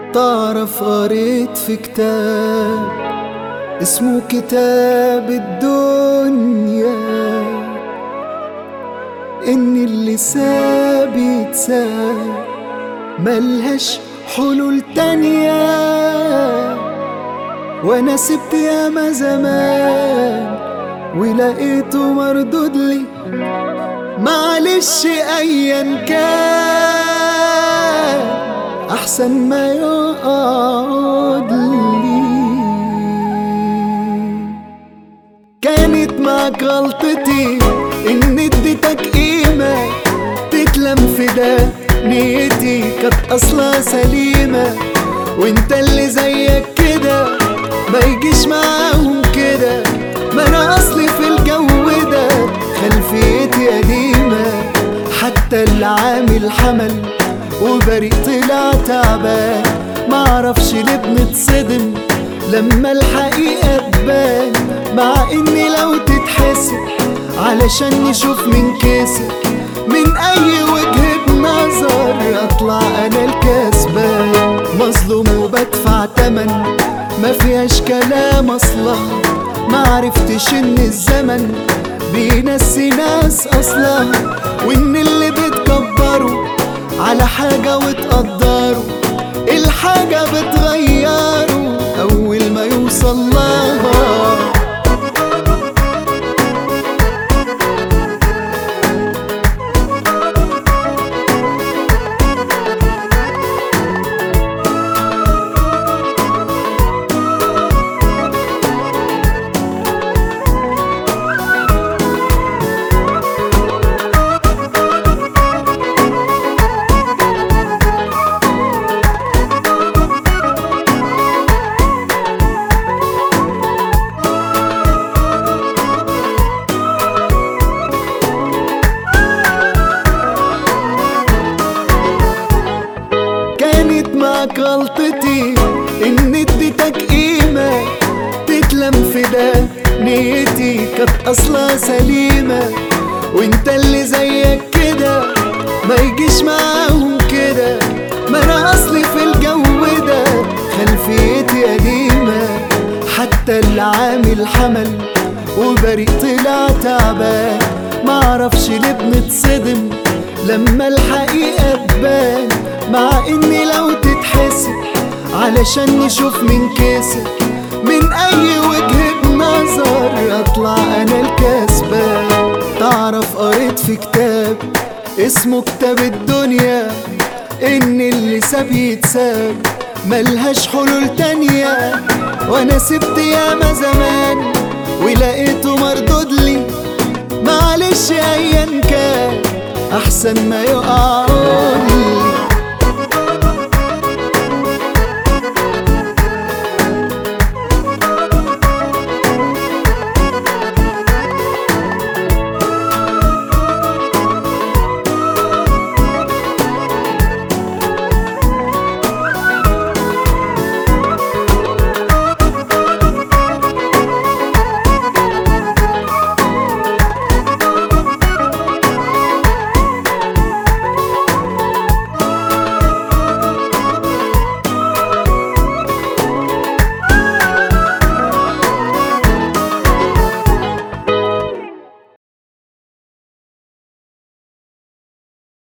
تعرف قريت في كتاب اسمه كتاب الدنيا إن اللي ساب يتساب ملهاش حلول تانية. وأنا سبت ياما زمان ولقيته مردود لي، معلش أيا كان أحسن ما يقعد لي. كانت معاك غلطتي إن اديتك قيمة تتلم في ده، نيتي كانت أصلا سليمة، وانت اللي زيك كده ما يجيش معاهم كده. ما أنا أصلي في الجو ده خلفيتي قديمة، حتى اللي عامل حمل وبريء طلع تعبان. معرفش ليه بنتصدم لما الحقيقة تبان، مع إني لو تتحسب علشان نشوف مين كسب من أي وجهة نظر أطلع أنا الكسبان. مظلوم وبدفع تمن ما فيهاش كلام أصلا، معرفتش إن الزمن بينسي ناس أصلا، وإن اللي بتكبروا على حاجة وتقدروا الحاجة بتغيروا أول ما يوصل لها. كانت معاك غلطتي إن اديتك قيمة تتلم في ده، نيتي كانت أصلا سليمة، وانت اللي زيك كده ما يجيش معاهم كده. ما أنا أصلي في الجو ده خلفيتي قديمة، حتى اللي عامل حمل وبريء طلع تعبان. معرفش ليه بنتصدم لما الحقيقة تبان، مع إني لو تتحسب علشان نشوف مين كسب من أي وجهة نظر أطلع أنا الكسبان. تعرف قريت في كتاب اسمه كتاب الدنيا إن اللي ساب يتساب ملهاش حلول تانية. وأنا سبت ياما زمان ولقيته مردود لي، معلش أيا كان أحسن ما يقعد لي.